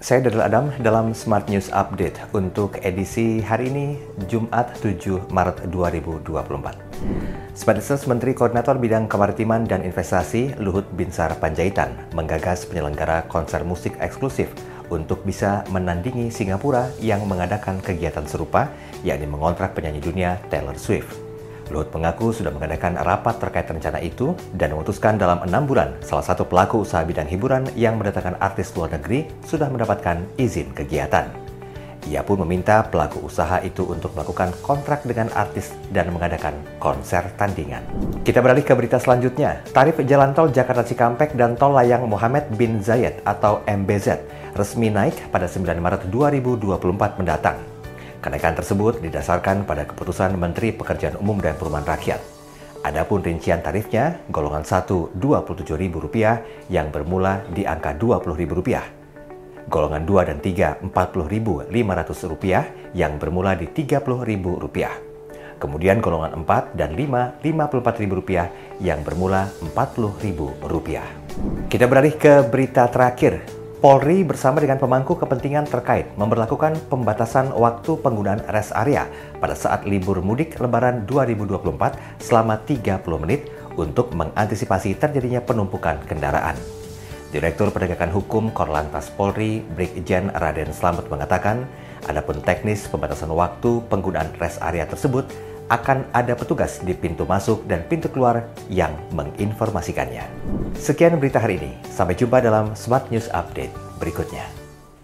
Saya Daryl Adam dalam Smart News Update untuk edisi hari ini, Jumat 7 Maret 2024. Sebagai Menteri Koordinator Bidang Kemaritiman dan Investasi, Luhut Binsar Panjaitan menggagas penyelenggara konser musik eksklusif untuk bisa menandingi Singapura yang mengadakan kegiatan serupa, yakni mengontrak penyanyi dunia Taylor Swift. Luhut mengaku sudah mengadakan rapat terkait rencana itu dan memutuskan dalam 6 bulan salah satu pelaku usaha bidang hiburan yang mendatangkan artis luar negeri sudah mendapatkan izin kegiatan. Ia pun meminta pelaku usaha itu untuk melakukan kontrak dengan artis dan mengadakan konser tandingan. Kita beralih ke berita selanjutnya. Tarif Jalan Tol Jakarta Cikampek dan Tol Layang Mohammed bin Zayed atau MBZ resmi naik pada 9 Maret 2024 mendatang. Kenaikan tersebut didasarkan pada keputusan Menteri Pekerjaan Umum dan Perumahan Rakyat. Adapun rincian tarifnya, golongan 1 Rp27.000 yang bermula di angka Rp20.000. Golongan 2 dan 3 Rp40.500 yang bermula di Rp30.000. Kemudian golongan 4 dan 5 Rp54.000 yang bermula Rp40.000. Kita beralih ke berita terakhir. Polri bersama dengan pemangku kepentingan terkait memberlakukan pembatasan waktu penggunaan rest area pada saat libur mudik Lebaran 2024 selama 30 menit untuk mengantisipasi terjadinya penumpukan kendaraan. Direktur Penegakan Hukum Korlantas Polri, Brigjen Raden Slamet mengatakan, adapun teknis pembatasan waktu penggunaan rest area tersebut akan ada petugas di pintu masuk dan pintu keluar yang menginformasikannya. Sekian berita hari ini. Sampai jumpa dalam Smart News Update berikutnya.